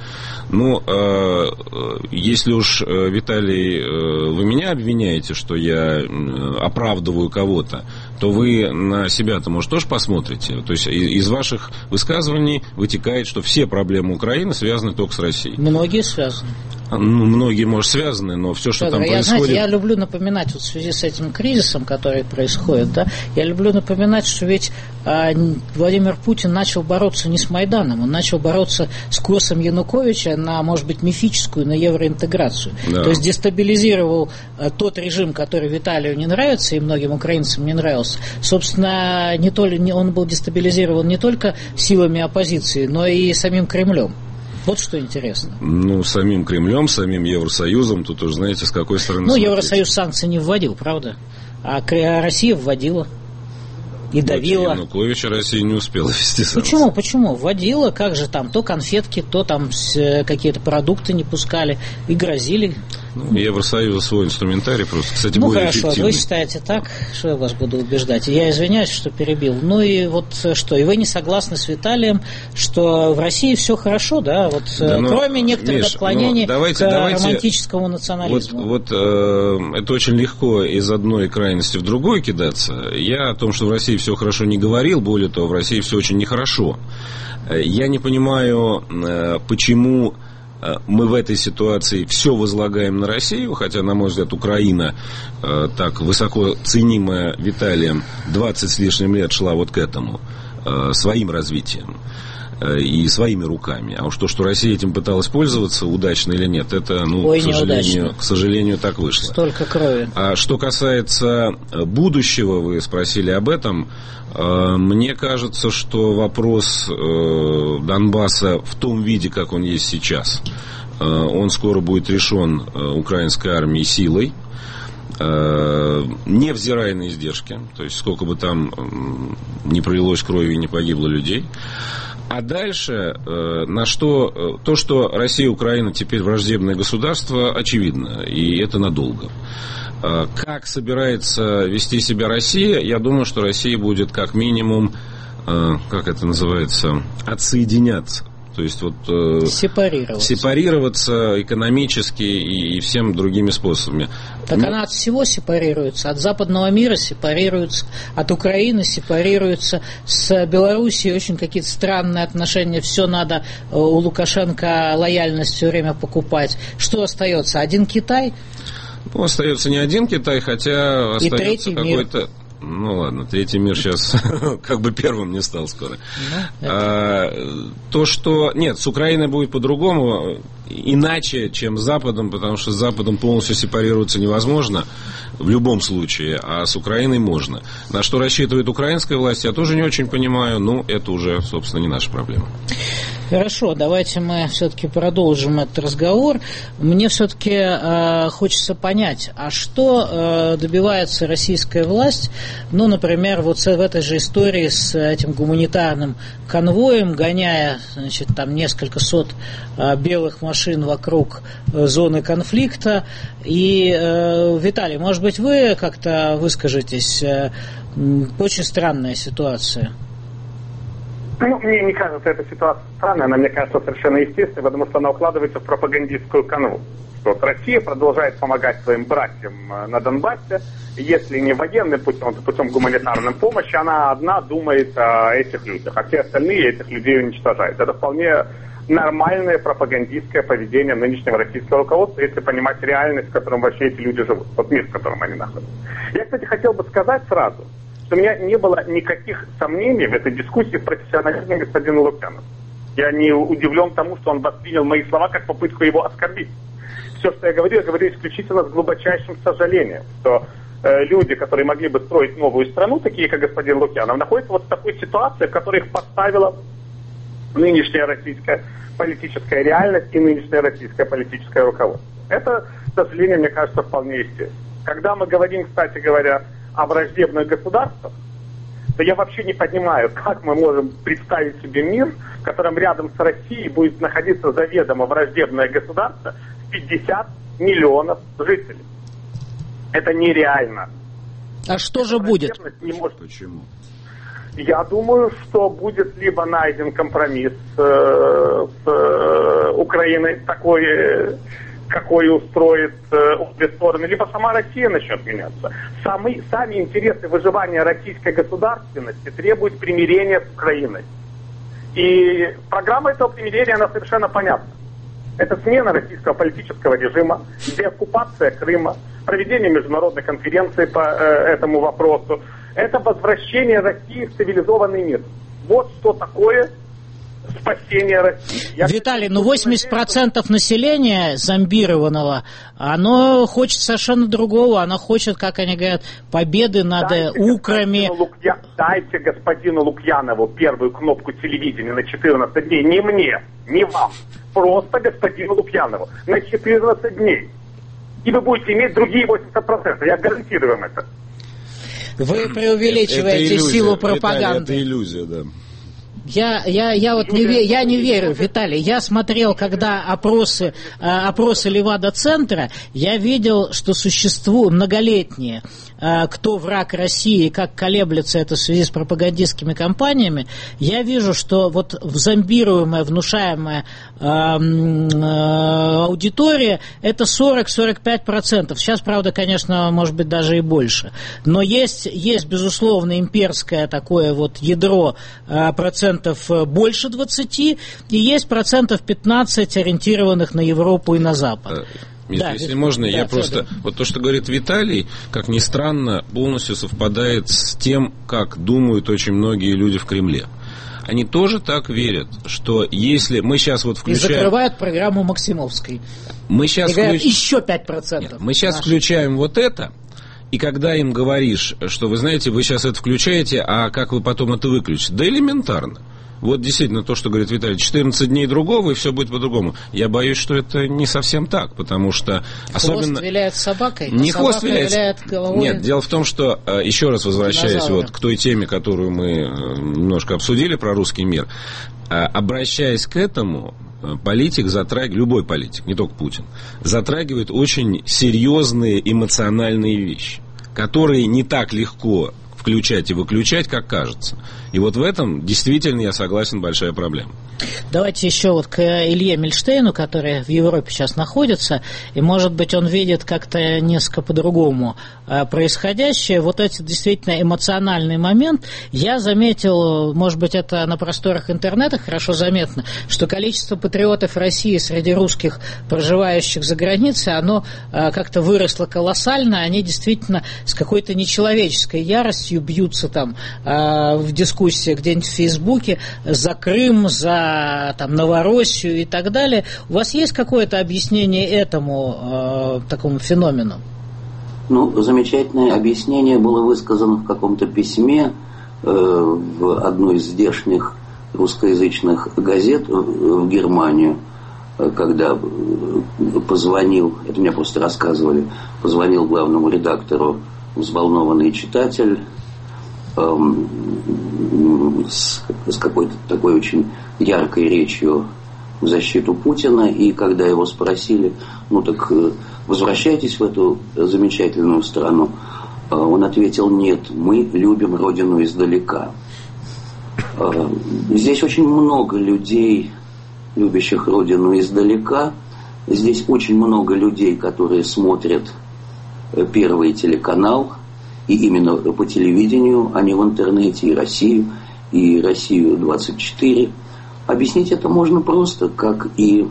Speaker 3: Если уж, Виталий, вы меня обвиняете, что я оправдываю кого-то, то вы на себя-то, может, тоже посмотрите. То есть из ваших высказываний вытекает, что все проблемы Украины связаны только с Россией.
Speaker 1: Многие связаны.
Speaker 3: Многие, может, связаны, но все, что там происходит...
Speaker 1: Я люблю напоминать в связи с этим кризисом, который происходит, я люблю напоминать, что ведь Владимир Путин начал бороться не с Майданом, он начал бороться с курсом Януковича на, может быть, мифическую, на евроинтеграцию. Да. То есть дестабилизировал тот режим, который Виталию не нравится, и многим украинцам не нравился. Собственно, он был дестабилизирован не только силами оппозиции, но и самим Кремлем. Вот что интересно.
Speaker 3: Самим Кремлем, самим Евросоюзом, тут уже знаете, с какой стороны смотреть.
Speaker 1: Евросоюз санкции не вводил, правда? А Россия вводила. И давила.
Speaker 3: Януковича Россия не успела ввести санкции.
Speaker 1: Почему? Вводила, как же там, то конфетки, то там какие-то продукты не пускали и грозили.
Speaker 3: Евросоюз свой инструментарий просто, кстати, более
Speaker 1: хорошо,
Speaker 3: эффективный.
Speaker 1: Вы считаете так, что я вас буду убеждать. Я извиняюсь, что перебил. И вот что, и вы не согласны с Виталием, что в России все хорошо, кроме некоторых отклонений к романтическому национализму.
Speaker 3: Это очень легко из одной крайности в другую кидаться. Я о том, что в России все хорошо, не говорил, более того, в России все очень нехорошо. Я не понимаю, почему мы в этой ситуации все возлагаем на Россию, хотя, на мой взгляд, Украина, так высоко ценимая Виталием, 20 с лишним лет шла вот к этому, своим развитием и своими руками. А уж то, что Россия этим пыталась пользоваться, удачно или нет, это, к сожалению, так вышло.
Speaker 1: Столько крови.
Speaker 3: А что касается будущего, вы спросили об этом, мне кажется, что вопрос Донбасса в том виде, как он есть сейчас, он скоро будет решен украинской армией силой, невзирая на издержки, то есть сколько бы там не пролилось крови и не погибло людей. А дальше, то, что Россия и Украина теперь враждебное государство, очевидно, и это надолго. Как собирается вести себя Россия? Я думаю, что Россия будет как минимум, как это называется, отсоединяться. То есть сепарироваться экономически и всем другими способами.
Speaker 1: Так она от всего сепарируется, от западного мира сепарируется, от Украины сепарируется, с Белоруссией очень какие-то странные отношения, все надо у Лукашенко лояльность все время покупать. Что остается? Один Китай?
Speaker 3: Остается не один Китай, хотя остается какой-то... Ладно, третий мир сейчас как бы первым не стал скоро. То, что... Нет, с Украиной будет по-другому, иначе, чем с Западом, потому что с Западом полностью сепарироваться невозможно в любом случае, а с Украиной можно. На что рассчитывает украинская власть, я тоже не очень понимаю, это уже, собственно, не наша проблема.
Speaker 1: Хорошо, давайте мы все-таки продолжим этот разговор. Мне все-таки хочется понять, а что добивается российская власть, например, вот в этой же истории с этим гуманитарным конвоем, гоняя, там несколько сот белых машин вокруг зоны конфликта. И, Виталий, может быть, вы как-то выскажетесь? Очень странная ситуация.
Speaker 5: Мне не кажется эта ситуация странной, она, мне кажется, совершенно естественной, потому что она укладывается в пропагандистскую канву. Что Россия продолжает помогать своим братьям на Донбассе, если не военным путем, то путем гуманитарной помощи, она одна думает о этих людях, а все остальные этих людей уничтожают. Это вполне нормальное пропагандистское поведение нынешнего российского руководства, если понимать реальность, в которой вообще эти люди живут, тот мир, в котором они находятся. Я, кстати, хотел бы сказать сразу, что у меня не было никаких сомнений в этой дискуссии в профессионализме господина Лукьянова. Я не удивлен тому, что он воспринял мои слова как попытку его оскорбить. Все, что я говорю исключительно с глубочайшим сожалением, что люди, которые могли бы строить новую страну, такие как господин Лукьянов, находятся вот в такой ситуации, в которой их поставила нынешняя российская политическая реальность и нынешнее российское политическое руководство. Это, к сожалению, мне кажется, вполне естественно. Когда мы говорим, кстати говоря, о враждебных государствах, то я вообще не понимаю, как мы можем представить себе мир, в котором рядом с Россией будет находиться заведомо враждебное государство с 50 миллионов жителей. Это нереально.
Speaker 1: А что же будет?
Speaker 5: Не может...
Speaker 3: Почему?
Speaker 5: Я думаю, что будет либо найден компромисс с Украиной такой, какой устроит обе стороны, либо сама Россия начнет меняться. Сами интересы выживания российской государственности требуют примирения с Украиной. И программа этого примирения, она совершенно понятна. Это смена российского политического режима, деоккупация Крыма, проведение международной конференции по этому вопросу. Это возвращение России в цивилизованный мир. Вот что такое спасение России.
Speaker 1: Виталий, 80% населения зомбированного, оно хочет совершенно другого. Оно хочет, как они говорят, победы над украми.
Speaker 5: Дайте господину Лукьянову первую кнопку телевидения на 14 дней. Не мне, не вам. Просто господину Лукьянову. На 14 дней. И вы будете иметь другие 80%. Я гарантирую вам это.
Speaker 1: Вы преувеличиваете силу пропаганды.
Speaker 3: Это иллюзия, да.
Speaker 1: Я вот не верю, Виталий. Я смотрел, когда опросы Левада-центра, я видел, что существуют многолетние, кто враг России и как колеблется это в связи с пропагандистскими кампаниями. Я вижу, что вот зомбируемая, внушаемая аудитория это 40-45%. Сейчас, правда, конечно, может быть даже и больше. Но есть безусловно, имперское такое вот ядро процентов больше 20, и есть процентов 15 ориентированных на Европу и на Запад.
Speaker 3: Если можно, я просто... Вот то, что говорит Виталий, как ни странно, полностью совпадает с тем, как думают очень многие люди в Кремле. Они тоже так верят, что если мы сейчас вот включаем...
Speaker 1: И закрывают программу Максимовской.
Speaker 3: Мы сейчас
Speaker 1: еще 5%.
Speaker 3: Нет, мы сейчас включаем вот это, и когда им говоришь, что вы знаете, вы сейчас это включаете, а как вы потом это выключите? Да элементарно. Вот действительно то, что говорит Виталий, 14 дней другого, и все будет по-другому. Я боюсь, что это не совсем так, потому что...
Speaker 1: Хвост виляет собакой,
Speaker 3: не хвост виляет
Speaker 1: головой.
Speaker 3: Нет, дело в том, что, еще раз возвращаясь вот к той теме, которую мы немножко обсудили, про русский мир, обращаясь к этому, политик любой политик, не только Путин, затрагивает очень серьезные эмоциональные вещи, которые не так легко включать и выключать, как кажется. И вот в этом действительно, я согласен, большая проблема.
Speaker 1: Давайте еще вот к Илье Мильштейну, который в Европе сейчас находится, и, может быть, он видит как-то несколько по-другому происходящее. Вот этот действительно эмоциональный момент. Я заметил, может быть, это на просторах интернета хорошо заметно, что количество патриотов России среди русских, проживающих за границей, оно как-то выросло колоссально. Они действительно с какой-то нечеловеческой яростью бьются там в дискуссии где-нибудь в Фейсбуке за Крым, за там, Новороссию и так далее. У вас есть какое-то объяснение этому такому феномену?
Speaker 4: Ну, замечательное объяснение было высказано в каком-то письме в одной из здешних русскоязычных газет в Германию, когда позвонил, это мне просто рассказывали, позвонил главному редактору взволнованный читатель с какой-то такой очень яркой речью в защиту Путина, и когда его спросили, ну так возвращайтесь в эту замечательную страну, он ответил: нет, мы любим родину издалека. Здесь очень много людей, любящих родину издалека. Здесь очень много людей, которые смотрят Первый телеканал, и именно по телевидению, а не в интернете, и Россию 24. Объяснить это можно просто, как и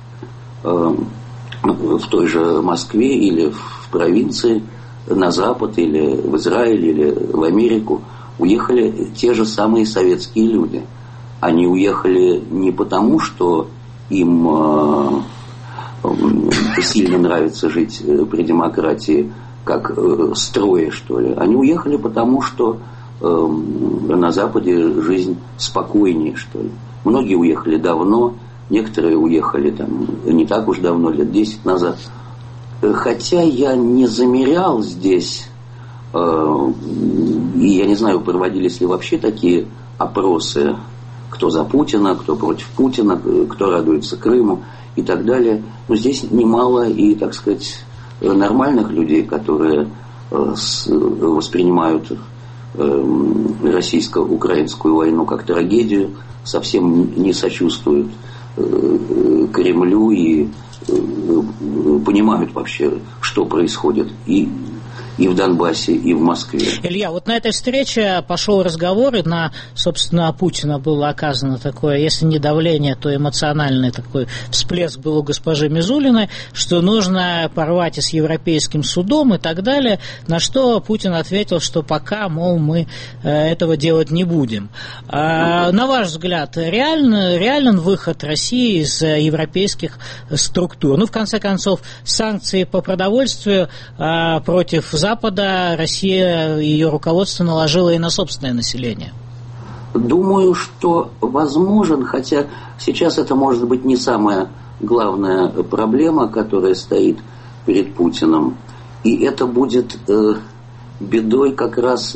Speaker 4: в той же Москве или в провинции, на Запад или в Израиль или в Америку уехали те же самые советские люди. Они уехали не потому, что им сильно нравится жить при демократии, как строя, что ли. Они уехали потому, что на Западе жизнь спокойнее, что ли. Многие уехали давно, некоторые уехали там не так уж давно, лет 10 назад. Хотя я не замерял здесь, и я не знаю, проводились ли вообще такие опросы, кто за Путина, кто против Путина, кто радуется Крыму и так далее. Но здесь немало и, так сказать, нормальных людей, которые воспринимают российско-украинскую войну как трагедию, совсем не сочувствуют Кремлю и понимают вообще, что происходит и в Донбассе, и в Москве.
Speaker 1: Илья, вот на этой встрече пошел разговор, и на, собственно, Путина было оказано такое, если не давление, то эмоциональный такой всплеск был у госпожи Мизулиной, что нужно порвать и с Европейским судом и так далее, на что Путин ответил, что пока, мол, мы этого делать не будем. На ваш взгляд, реален выход России из европейских структур? Ну, в конце концов, санкции по продовольствию против Запада Россия, ее руководство наложило и на собственное население.
Speaker 4: Думаю, что возможен, хотя сейчас это может быть не самая главная проблема, которая стоит перед Путиным. И это будет бедой как раз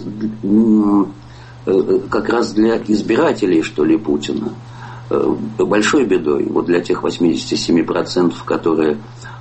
Speaker 4: для избирателей, что ли, Путина. Большой бедой. Вот для тех 87%, которые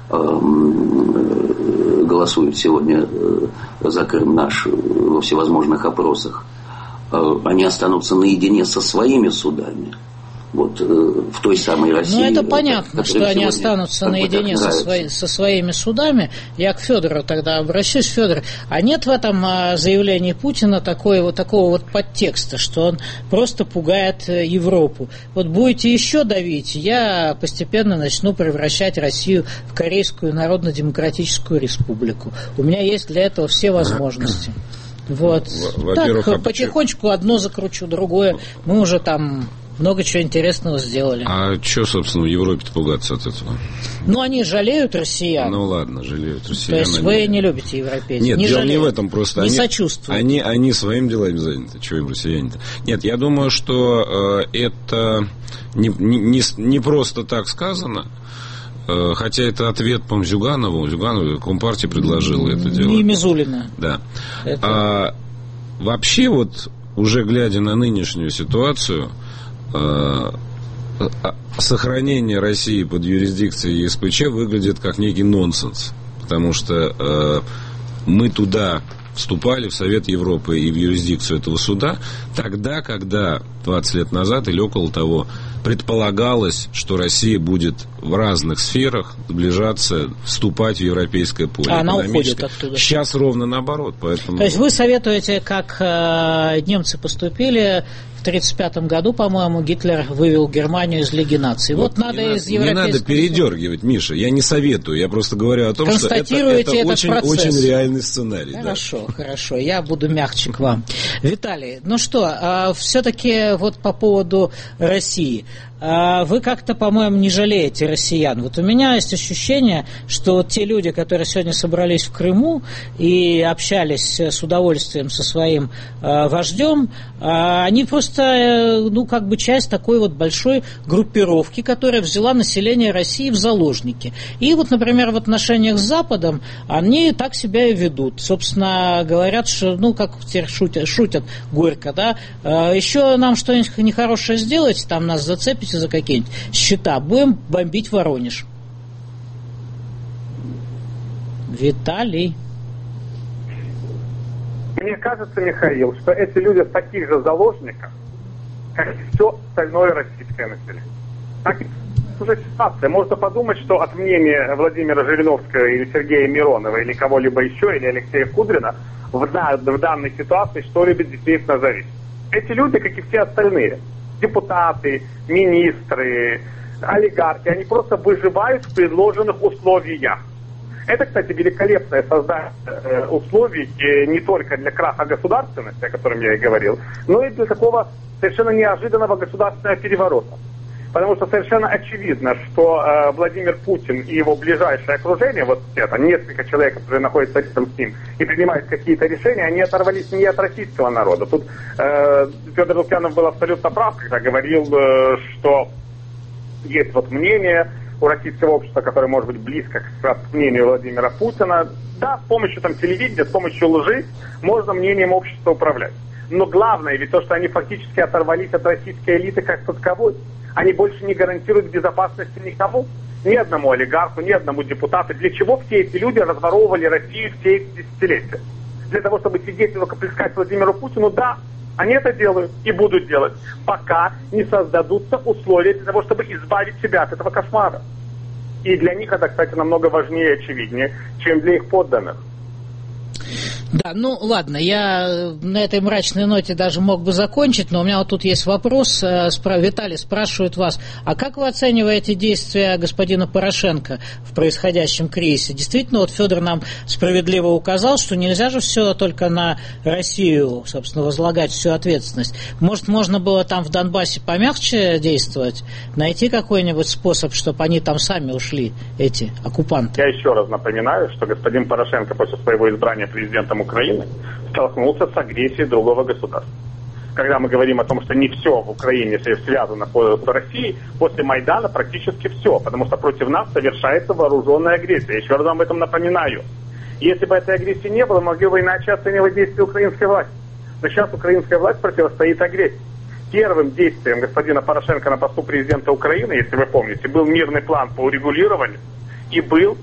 Speaker 4: голосуют сегодня за Крым наш во всевозможных опросах, они останутся наедине со своими судами. Вот в той самой России.
Speaker 1: Ну, это понятно, что они останутся наедине со своими судами. Я к Федору тогда обращусь. Федор, а нет в этом заявлении Путина такого вот подтекста, что он просто пугает Европу? Вот будете еще давить, я постепенно начну превращать Россию в Корейскую Народно-Демократическую Республику. У меня есть для этого все возможности. Вот. Так, потихонечку одно закручу, другое. Мы уже там много чего интересного сделали.
Speaker 3: А что, собственно, в Европе-то пугаться от этого?
Speaker 1: Ну, они жалеют россиян.
Speaker 3: Ну, ладно, жалеют россиян.
Speaker 1: То есть вы не любите европейцев?
Speaker 3: Нет, дело не в этом, просто
Speaker 1: не сочувствуют.
Speaker 3: Они своими делами заняты. Чего им россияне-то? Нет, я думаю, что это не просто так сказано. Хотя это ответ, по-моему, Зюганову Компартия предложила это делать.
Speaker 1: И Мизулина.
Speaker 3: Да. Вообще, вот, уже глядя на нынешнюю ситуацию, сохранение России под юрисдикцией ЕСПЧ выглядит как некий нонсенс. Потому что мы туда вступали, в Совет Европы и в юрисдикцию этого суда, тогда, когда 20 лет назад или около того предполагалось, что Россия будет в разных сферах сближаться, вступать в европейское поле.
Speaker 1: А она уходит оттуда.
Speaker 3: Сейчас ровно наоборот. Поэтому...
Speaker 1: То есть вы советуете, как немцы поступили в 1935 году, по-моему, Гитлер вывел Германию из Лиги наций. Вот надо из европейского...
Speaker 3: Не надо передергивать, Миша. Я не советую. Я просто говорю о том, что это очень реальный сценарий.
Speaker 1: Хорошо. Я буду мягче к вам. Виталий, ну что, все-таки вот по поводу России. Вы как-то, по-моему, не жалеете россиян. Вот у меня есть ощущение, что вот те люди, которые сегодня собрались в Крыму и общались с удовольствием со своим вождем, они просто, часть такой вот большой группировки, которая взяла население России в заложники. И вот, например, в отношениях с Западом они так себя и ведут. Собственно, говорят, что, как теперь шутят горько, да, еще нам что-нибудь нехорошее сделать, там нас зацепите за какие-нибудь счета, будем бомбить Воронеж. Виталий.
Speaker 5: Мне кажется, Михаил, что эти люди в таких же заложниках, как и все остальное российское население. Так уже ситуация. Можно подумать, что от мнения Владимира Жириновского или Сергея Миронова или кого-либо еще, или Алексея Кудрина в данной ситуации что-либо действительно зависит. Эти люди, как и все остальные, депутаты, министры, олигархи, они просто выживают в предложенных условиях. Это, кстати, великолепное создание условий не только для краха государственности, о котором я и говорил, но и для такого совершенно неожиданного государственного переворота. Потому что совершенно очевидно, что Владимир Путин и его ближайшее окружение, вот это, несколько человек, которые находятся рядом с ним и принимают какие-то решения, они оторвались не от российского народа. Тут Федор Лукьянов был абсолютно прав, когда говорил, что есть вот мнение у российского общества, которое может быть близко к мнению Владимира Путина. Да, с помощью там телевидения, с помощью лжи можно мнением общества управлять. Но главное ведь то, что они фактически оторвались от российской элиты как таковой. Они больше не гарантируют безопасности никому, ни одному олигарху, ни одному депутату. Для чего все эти люди разворовывали Россию все эти десятилетия? Для того, чтобы сидеть и рукоплескать Владимиру Путину? Да, они это делают и будут делать, пока не создадутся условия для того, чтобы избавить себя от этого кошмара. И для них это, кстати, намного важнее и очевиднее, чем для их подданных.
Speaker 1: Да, ну ладно, я на этой мрачной ноте даже мог бы закончить, но у меня вот тут есть вопрос. Виталий спрашивает вас, а как вы оцениваете действия господина Порошенко в происходящем кризисе? Действительно, вот Федор нам справедливо указал, что нельзя же все только на Россию, собственно, возлагать всю ответственность. Может, можно было там в Донбассе помягче действовать, найти какой-нибудь способ, чтобы они там сами ушли, эти оккупанты?
Speaker 5: Я еще раз напоминаю, что господин Порошенко после своего избрания президентом Украины столкнулся с агрессией другого государства. Когда мы говорим о том, что не все в Украине связано с Россией, после Майдана практически все, потому что против нас совершается вооруженная агрессия. Я еще раз об этом напоминаю. Если бы этой агрессии не было, могли бы иначе оценивать действия украинской власти. Но сейчас украинская власть противостоит агрессии. Первым действием господина Порошенко на посту президента Украины, если вы помните, был мирный план по урегулированию и был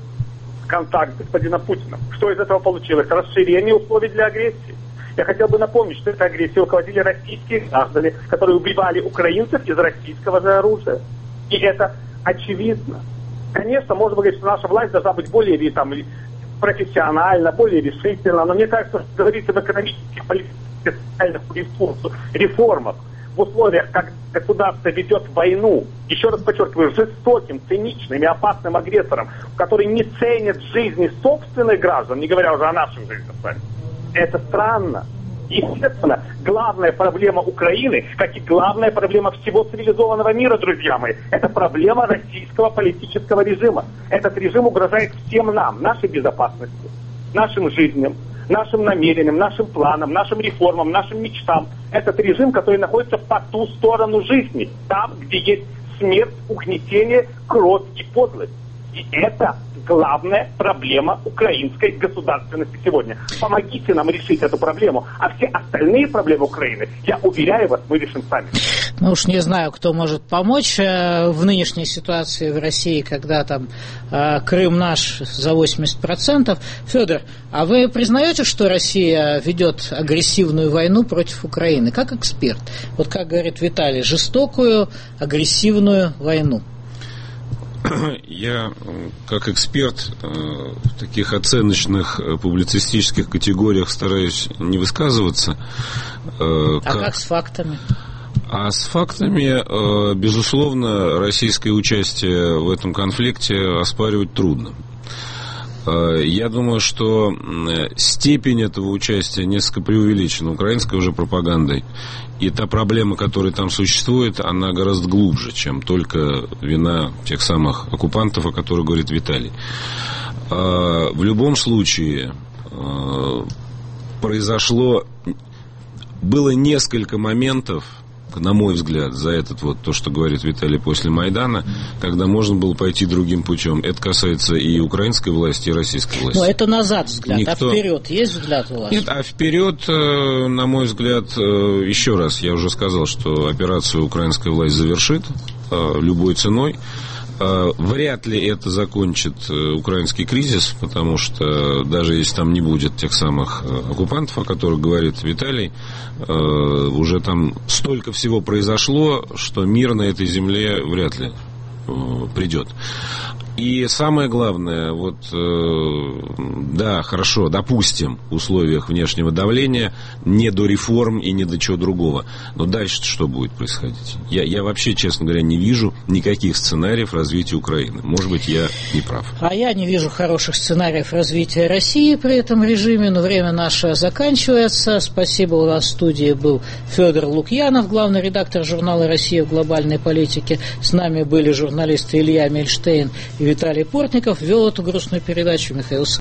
Speaker 5: контакт господина Путина. Что из этого получилось? Расширение условий для агрессии. Я хотел бы напомнить, что этой агрессией руководили российские граждане, которые убивали украинцев из российского же оружия. И это очевидно. Конечно, можно говорить, что наша власть должна быть более там, профессиональна, более решительна, но мне кажется, что говорить об экономических, политических, социальных реформах в условиях, как государство ведет войну, еще раз подчеркиваю, жестоким, циничным и опасным агрессором, который не ценит жизни собственных граждан, не говоря уже о нашей жизни с вами. Это странно. Естественно, главная проблема Украины, как и главная проблема всего цивилизованного мира, друзья мои, это проблема российского политического режима. Этот режим угрожает всем нам, нашей безопасности, нашим жизням, нашим намерениям, нашим планам, нашим реформам, нашим мечтам. Этот режим, который находится по ту сторону жизни, там, где есть смерть, угнетение, кровь и подлость. И это главная проблема украинской государственности сегодня. Помогите нам решить эту проблему, а все остальные проблемы Украины, я уверяю вас, мы решим сами.
Speaker 1: Ну уж не знаю, кто может помочь в нынешней ситуации в России, когда там Крым наш за 80%. Федор, а вы признаете, что Россия ведет агрессивную войну против Украины? Как эксперт? Вот как говорит Виталий, жестокую, агрессивную войну.
Speaker 3: Я, как эксперт, в таких оценочных публицистических категориях стараюсь не высказываться.
Speaker 1: Как с фактами?
Speaker 3: А с фактами, безусловно, российское участие в этом конфликте оспаривать трудно. Я думаю, что степень этого участия несколько преувеличена украинской уже пропагандой. И та проблема, которая там существует, она гораздо глубже, чем только вина тех самых оккупантов, о которых говорит Виталий. В любом случае, было несколько моментов, на мой взгляд, за этот вот то, что говорит Виталий после Майдана, когда можно было пойти другим путем. Это касается и украинской власти, и российской власти.
Speaker 1: Но это назад взгляд, а вперед есть взгляд у вас?
Speaker 3: Нет, а вперед, на мой взгляд, еще раз, я уже сказал, что операцию украинская власть завершит любой ценой. Вряд ли это закончит украинский кризис, потому что даже если там не будет тех самых оккупантов, о которых говорит Виталий, уже там столько всего произошло, что мир на этой земле вряд ли придет. И самое главное, вот, да, хорошо, допустим, в условиях внешнего давления не до реформ и не до чего другого. Но дальше что будет происходить? Я вообще, честно говоря, не вижу никаких сценариев развития Украины. Может быть, я не прав.
Speaker 1: А я не вижу хороших сценариев развития России при этом режиме, но время наше заканчивается. Спасибо, у нас в студии был Федор Лукьянов, главный редактор журнала «Россия в глобальной политике». С нами были журналисты Илья Мельштейн и Виталий Портников. Вел эту грустную передачу Михаил